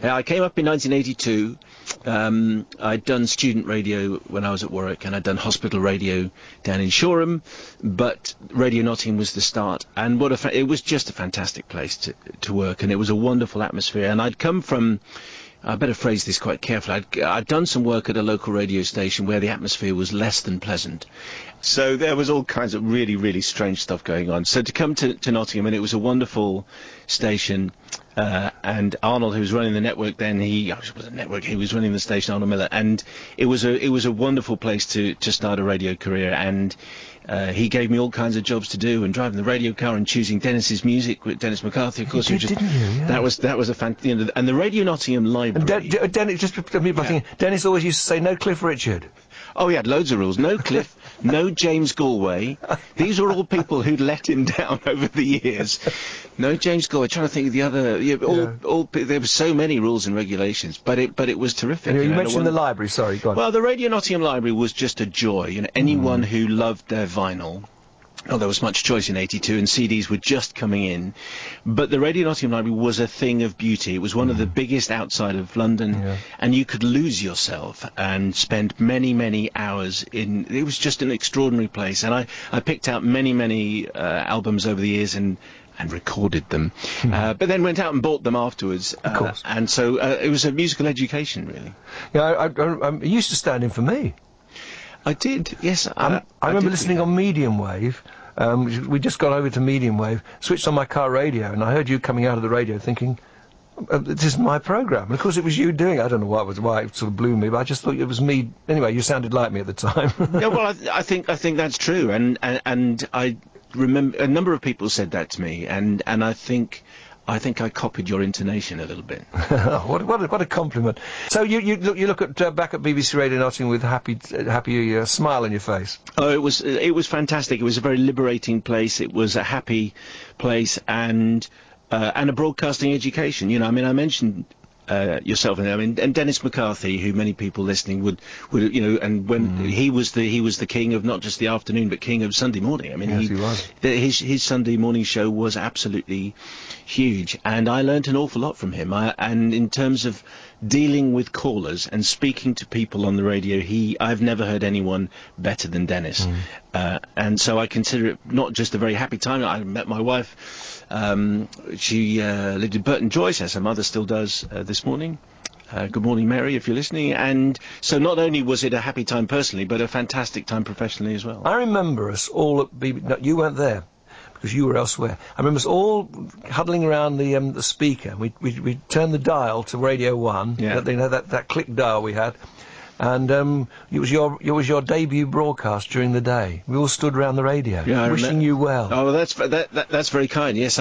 I came up in 1982. I'd done student radio when I was at Warwick, and I'd done hospital radio down in Shoreham, but Radio Nottingham was the start, and it was just a fantastic place to work, and it was a wonderful atmosphere. And I'd come from, I better phrase this quite carefully, I'd done some work at a local radio station where the atmosphere was less than pleasant. So there was all kinds of really, really strange stuff going on. So to come to Nottingham, and it was a wonderful station, and Arnold, who was running the network then, he was running the station, Arnold Miller, and it was a wonderful place to start a radio career, and he gave me all kinds of jobs to do, and driving the radio car and choosing Dennis's music with Dennis McCarthy, of course. Didn't you? Yeah. That was a and the Radio Nottingham library. And Dennis always used to say, no Cliff Richard. Oh, he had loads of rules. No Cliff, no James Galway. These were all people who'd let him down over the years. No James Galway. Trying to think of the other. There were so many rules and regulations, but it was terrific. Anyway, you mentioned the library. Sorry, go on. Well, the Radio Nottingham library was just a joy. You know, anyone who loved their vinyl. Oh, there was much choice in '82, and CDs were just coming in. But the Radio Nottingham Library was a thing of beauty. It was one of the biggest outside of London, and you could lose yourself and spend many, many hours in. It was just an extraordinary place, and I picked out many albums over the years and recorded them, but then went out and bought them afterwards. Of course. And so it was a musical education, really. Yeah, I used to stand in for me. I did, yes. I remember listening on medium wave. We just got over to medium wave, switched on my car radio, and I heard you coming out of the radio thinking, this is my programme. And of course it was you doing it. I don't know why it sort of blew me, but I just thought it was me. Anyway, you sounded like me at the time. Yeah, well, I think that's true, and I remember a number of people said that to me, and I think I copied your intonation a little bit. what a compliment. So you look at back at BBC Radio Nottingham with happy smile on your face. Oh, it was fantastic. It was a very liberating place. It was a happy place, and a broadcasting education. You know, I mean, I mentioned yourself and Dennis McCarthy, who many people listening would and when he was the king of not just the afternoon but king of Sunday morning. I mean, yes, he was. His Sunday morning show was absolutely huge, and I learnt an awful lot from him. And in terms of dealing with callers and speaking to people on the radio, I've never heard anyone better than Dennis. And so I consider it not just a very happy time. I met my wife. She lived in Burton Joyce, as her mother still does this morning. Good morning, Mary, if you're listening. And so not only was it a happy time personally, but a fantastic time professionally as well. I remember us all at BBC. No, you weren't there, because you were elsewhere. I remember us all huddling around the speaker. We turned the dial to Radio 1. Yeah. That click dial we had. And it was your debut broadcast during the day. We all stood around the radio, wishing you well. Oh, that's very kind. Yes,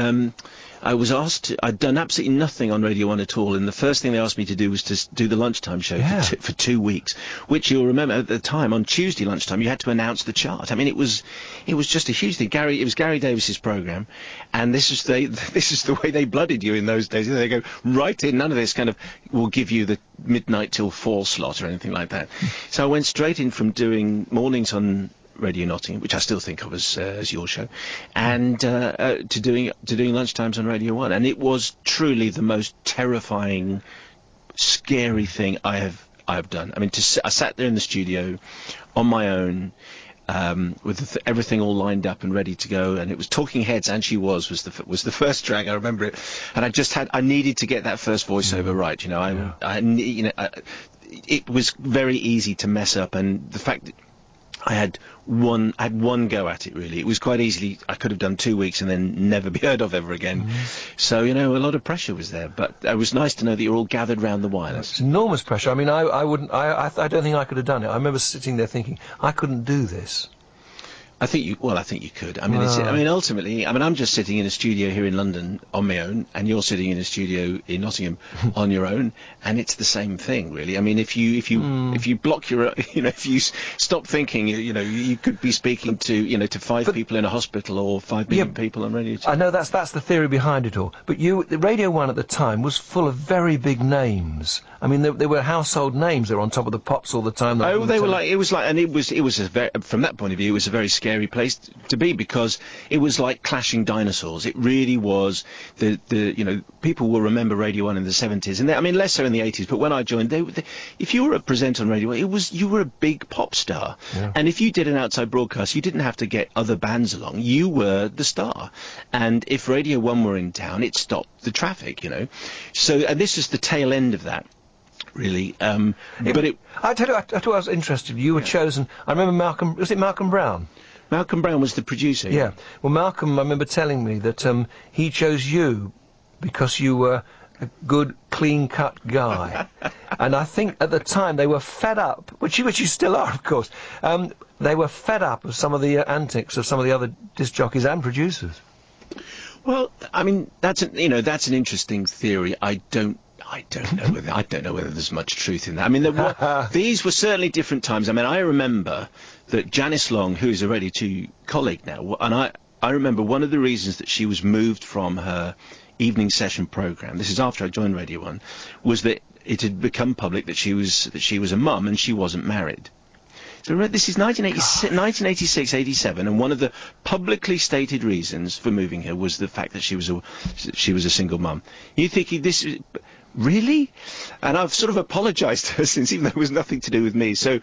I was asked. I'd done absolutely nothing on Radio 1 at all, and the first thing they asked me to do was to do the lunchtime show for 2 weeks. Which you'll remember at the time, on Tuesday lunchtime, you had to announce the chart. I mean, it was just a huge thing. It was Gary Davis's programme, and this is the way they blooded you in those days. They go right in. None of this kind of will give you the midnight till 4 slot or anything like that. So I went straight in from doing mornings on Radio Nottingham, which I still think of as your show, and to doing lunchtimes on Radio 1, and it was truly the most terrifying, scary thing I have done. I mean, I sat there in the studio on my own, with everything all lined up and ready to go, and it was Talking Heads, and She was the first track. I remember it, and I needed to get that first voiceover right. You know, it was very easy to mess up, and the fact that I had one go at it, really. It was quite easily, I could have done 2 weeks and then never be heard of ever again. So, you know, a lot of pressure was there, but it was nice to know that you're all gathered round the wireless. It's enormous pressure. I mean, I don't think I could have done it. I remember sitting there thinking, I couldn't do this. I think you could. I mean, ultimately, I'm just sitting in a studio here in London on my own, and you're sitting in a studio in Nottingham on your own, and it's the same thing, really. I mean, if you block your, if you stop thinking, you could be speaking to 5 people in a hospital or 5 million people on radio. I know that's the theory behind it all. But the Radio 1 at the time was full of very big names. I mean, there were household names. They were on top of the pops all the time. From that point of view, it was a very scary scary place to be, because it was like clashing dinosaurs. It really was. People will remember Radio 1 in the 70s, and I mean less so in the 80s. But when I joined, if you were a presenter on Radio 1, you were a big pop star. Yeah. And if you did an outside broadcast, you didn't have to get other bands along. You were the star. And if Radio 1 were in town, it stopped the traffic. So this is the tail end of that. Really, I tell you, I was interested. You were chosen. I remember Malcolm. Was it Malcolm Brown? Malcolm Brown was the producer. Yeah. Well, Malcolm, I remember telling me that he chose you because you were a good, clean-cut guy. And I think at the time they were fed up, which you still are, of course. They were fed up of some of the antics of some of the other disc jockeys and producers. Well, I mean, that's an interesting theory. I don't know whether there's much truth in that. I mean, these were certainly different times. I mean, I remember that Janice Long, who is a Radio 2 colleague now, and I remember one of the reasons that she was moved from her evening session programme, this is after I joined Radio 1, was that it had become public that she was a mum and she wasn't married. So this is 1986, 87, and one of the publicly stated reasons for moving her was the fact that she was a single mum. You thinking this is really? And I've sort of apologised to her since, even though it was nothing to do with me. So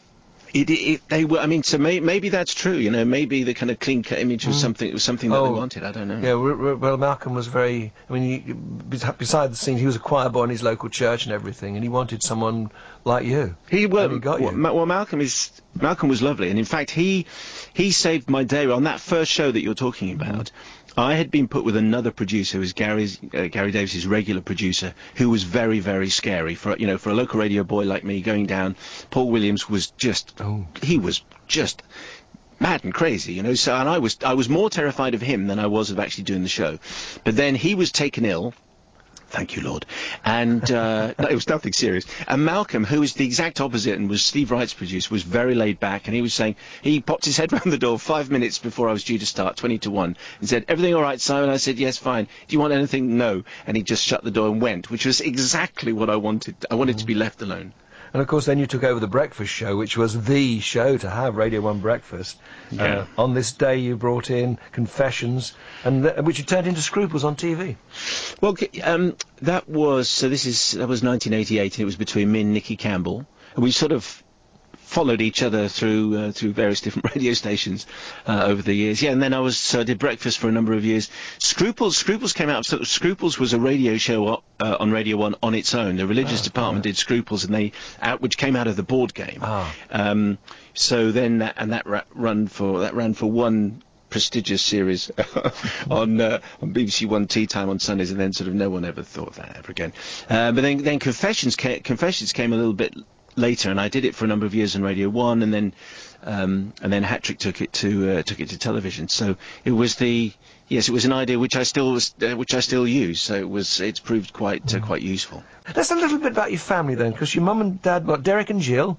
they were. I mean, so maybe that's true. Maybe the kind of clean-cut image was something. It was something that they wanted. I don't know. Yeah. Well, Malcolm was very. I mean, beside the scenes, he was a choir boy in his local church and everything, and he wanted someone like you. He got you. Well, Malcolm was lovely, and in fact, he saved my day on that first show that you're talking about. I had been put with another producer, who was Gary Davis's regular producer, who was very, very scary for a local radio boy like me going down. Paul Williams was he was just mad and crazy, So, and I was more terrified of him than I was of actually doing the show. But then he was taken ill. Thank you, Lord. And no, it was nothing serious. And Malcolm, who was the exact opposite and was Steve Wright's producer, was very laid back, and he was saying, he popped his head round the door 5 minutes before I was due to start, 20 to 1, and said, "Everything all right, Simon?" I said, "Yes, fine. Do you want anything?" "No." And he just shut the door and went, which was exactly what I wanted. I wanted to be left alone. And of course then you took over the breakfast show, which was the show to have, Radio 1 Breakfast. Yeah. On this day you brought in Confessions, and which you turned into Scruples on TV. Well, that was 1988, and it was between me and Nicky Campbell. And we sort of followed each other through various different radio stations over the years. Yeah, and then I did Breakfast for a number of years. Scruples came out. So Scruples was a radio show on Radio 1 on its own. The religious department did Scruples, and which came out of the board game. So then that ran for one prestigious series on BBC One Tea Time on Sundays, and then sort of no one ever thought of that ever again. But then Confessions came a little bit later, and I did it for a number of years on Radio 1, and then Hat Trick took it to television. So it was it was an idea which I still use. So it's proved quite useful. That's a little bit about your family then, because your mum and dad, Derek and Jill.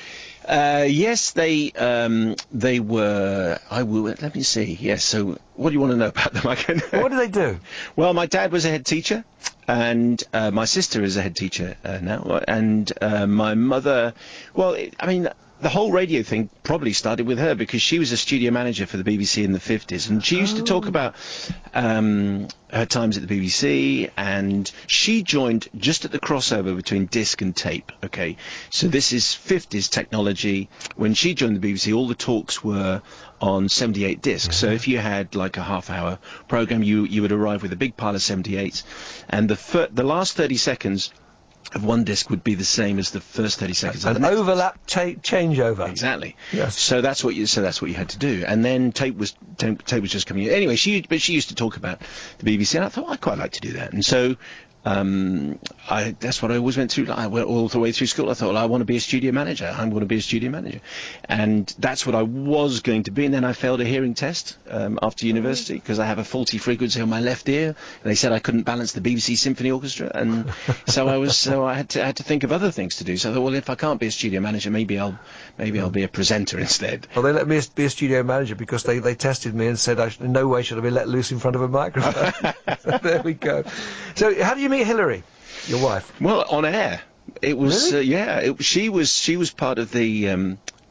Yes, they were. Let me see. Yes. So, what do you want to know about them? What do they do? Well, my dad was a head teacher, and my sister is a head teacher now, and my mother. Well, the whole radio thing probably started with her, because she was a studio manager for the BBC in the 50s, and she used to talk about her times at the BBC, and she joined just at the crossover between disc and tape. Okay, so this is 50s technology. When she joined the BBC, all the talks were on 78 discs. So if you had like a half-hour program, you would arrive with a big pile of 78s, and the last 30 seconds of one disc would be the same as the first 30 seconds of the next. An overlap changeover. Exactly. Yes. So that's what you had to do. And then tape was just coming in. Anyway, she used to talk about the BBC, and I thought I'd quite like to do that. And so that's what I always went through. I went all the way through school. I thought, well, I want to be a studio manager. I'm going to be a studio manager. And that's what I was going to be. And then I failed a hearing test after university, because I have a faulty frequency on my left ear. And they said I couldn't balance the BBC Symphony Orchestra. And so I had to think of other things to do. So I thought, well, if I can't be a studio manager, maybe I'll be a presenter instead. Well, they let me be a studio manager because they tested me and said in no way should I be let loose in front of a microphone. So there we go. So how do you meet Hillary, your wife? Well, on air. It was really? She was part of the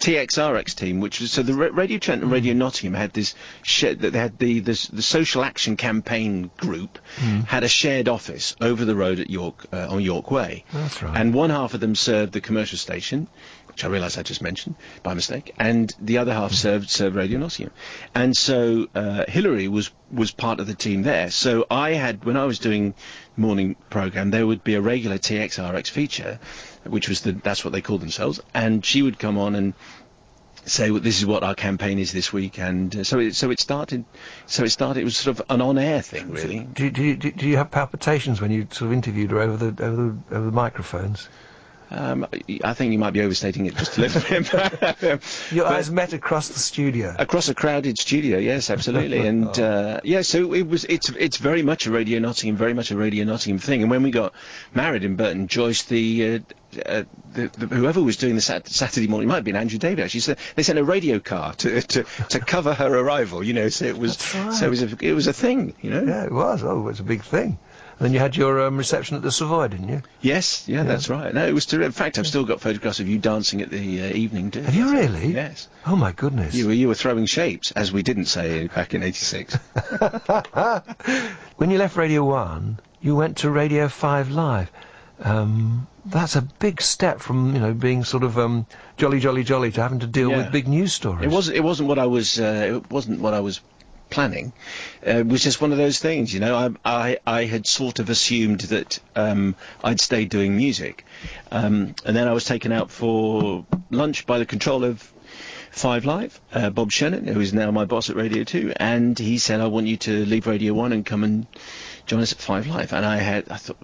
TXRX team, which was so the Radio Trent and Radio Nottingham had this they had the social action campaign group had a shared office over the road at York on York Way. That's right. And one half of them served the commercial station, which I realise I just mentioned by mistake, and the other half served Radio Nottingham. And so Hilary was part of the team there. So I had, when I was doing morning programme, there would be a regular TXRX feature, which was that's what they called themselves, and she would come on and say, well, this is what our campaign is this week, and so it started. It was sort of an on-air thing, really. Do you have palpitations when you sort of interviewed her over the microphones? I think you might be overstating it just a little bit. Your eyes met across the studio. Across a crowded studio, yes, absolutely. And so it's very much a Radio Nottingham thing. And when we got married in Burton, Joyce, whoever was doing the Saturday morning, it might have been Andrew David actually, they sent a radio car to cover her arrival, you know. So it was it was a thing, you know. Yeah, it was. Oh, it was a big thing. And then you had your reception at the Savoy, didn't you? Yes, yeah, that's right. No, it was terrific. In fact, I've still got photographs of you dancing at the evening do. Have you really? Yes. Oh my goodness. You were throwing shapes, as we didn't say back in '86. When you left Radio 1, you went to Radio 5 Live. That's a big step from being sort of jolly to having to deal with big news stories. It wasn't what I was. It wasn't what I was planning. It was just one of those things, you know. I had sort of assumed that I'd stay doing music, and then I was taken out for lunch by the controller of 5 Live, Bob Shannon, who is now my boss at Radio 2, and he said, I want you to leave Radio 1 and come and join us at 5 Live. And I thought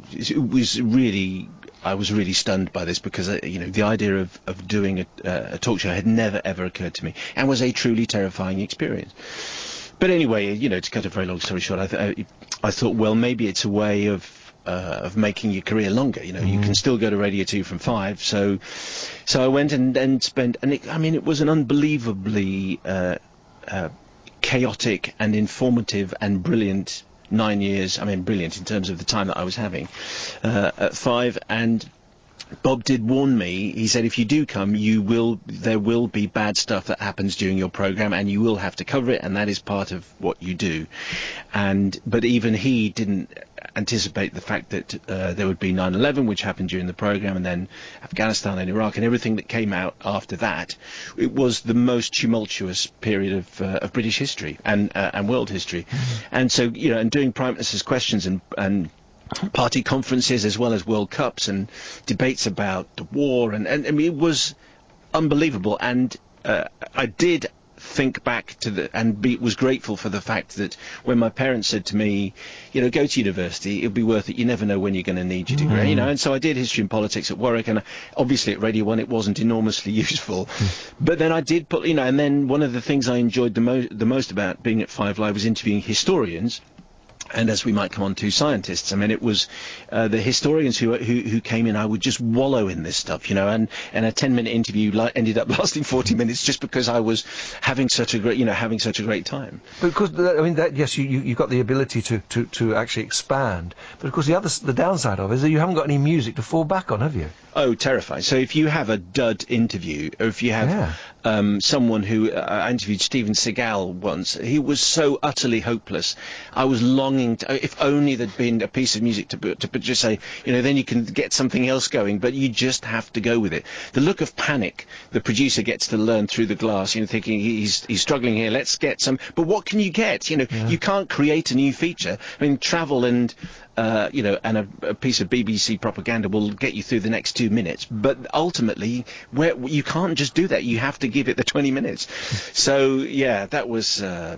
I was really stunned by this, because the idea of doing a talk show had never ever occurred to me, and was a truly terrifying experience. But anyway, to cut a very long story short, I thought, well, maybe it's a way of making your career longer. You can still go to Radio 2 from 5. So I went and spent, and it was an unbelievably chaotic and informative and brilliant 9 years. Brilliant in terms of the time that I was having at 5. And Bob did warn me. He said, if you do come, there will be bad stuff that happens during your programme, and you will have to cover it, and that is part of what you do. But even he didn't anticipate the fact that there would be 9/11, which happened during the programme, and then Afghanistan and Iraq, and everything that came out after that. It was the most tumultuous period of British history and world history. And so, and doing Prime Minister's questions and party conferences, as well as World Cups and debates about the war, and it was unbelievable. And I did think back to was grateful for the fact that when my parents said to me, go to university, it'll be worth it, you never know when you're going to need your degree, and so I did history and politics at Warwick, and obviously at Radio 1 it wasn't enormously useful, but then I did put, and then one of the things I enjoyed the most about being at 5 Live was interviewing historians, and as we might come on to, scientists. It was the historians who came in. I would just wallow in this stuff, and a 10-minute interview ended up lasting 40 minutes just because I was having such a great time. Because yes, you got the ability to actually expand, but of course the downside of it is that you haven't got any music to fall back on, have you? Oh, terrifying. So if you have a dud interview, or if you have someone who I interviewed Steven Seagal once, he was so utterly hopeless. I was longing if only there'd been a piece of music to just say, then you can get something else going, but you just have to go with it. The look of panic the producer gets to learn through the glass, thinking he's struggling here, let's get some, but what can you get? You can't create a new feature. Travel and and a piece of BBC propaganda will get you through the next 2 minutes, but ultimately, you can't just do that. You have to give it the 20 minutes. So that was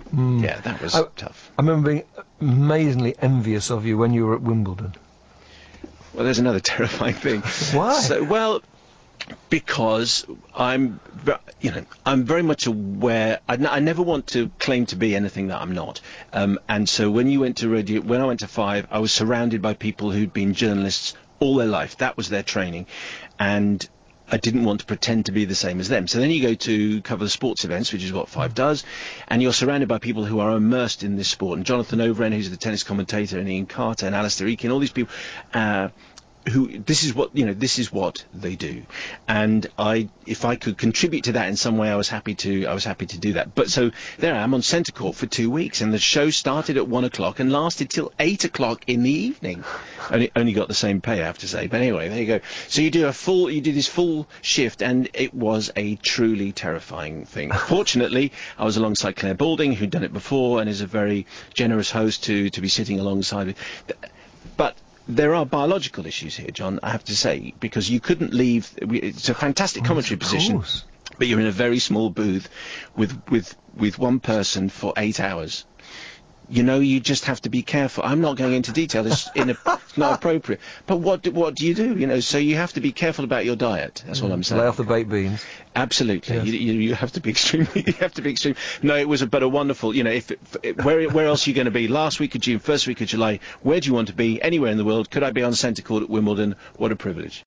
tough. I remember being amazingly envious of you when you were at Wimbledon. Well, there's another terrifying thing. Why? Because I'm very much aware. I never want to claim to be anything that I'm not. And so when I went to 5, I was surrounded by people who'd been journalists all their life. That was their training, and I didn't want to pretend to be the same as them. So then you go to cover the sports events, which is what 5 does, and you're surrounded by people who are immersed in this sport. And Jonathan Overend, who's the tennis commentator, and Ian Carter, and Alistair Eakin, all these people. this is what they do, and if I could contribute to that in some way, I was happy to do that. But so there I am on Centre Court for 2 weeks, and the show started at 1 o'clock and lasted till 8 o'clock in the evening. Only got the same pay, I have to say. But anyway, there you go. So you do this full shift, and it was a truly terrifying thing. Fortunately, I was alongside Claire Balding, who'd done it before, and is a very generous host to be sitting alongside with. But there are biological issues here, John, I have to say, because you couldn't leave. It's a fantastic commentary position, but you're in a very small booth with one person for 8 hours. You know, you just have to be careful. I'm not going into detail. It's not appropriate. But what do you do? You know, so you have to be careful about your diet. That's all I'm saying. Lay off the baked beans. Absolutely. Yes. You have to be extremely. You have to be extreme. No, it was a wonderful. You know, where else are you going to be? Last week of June, first week of July. Where do you want to be? Anywhere in the world. Could I be on Centre Court at Wimbledon? What a privilege.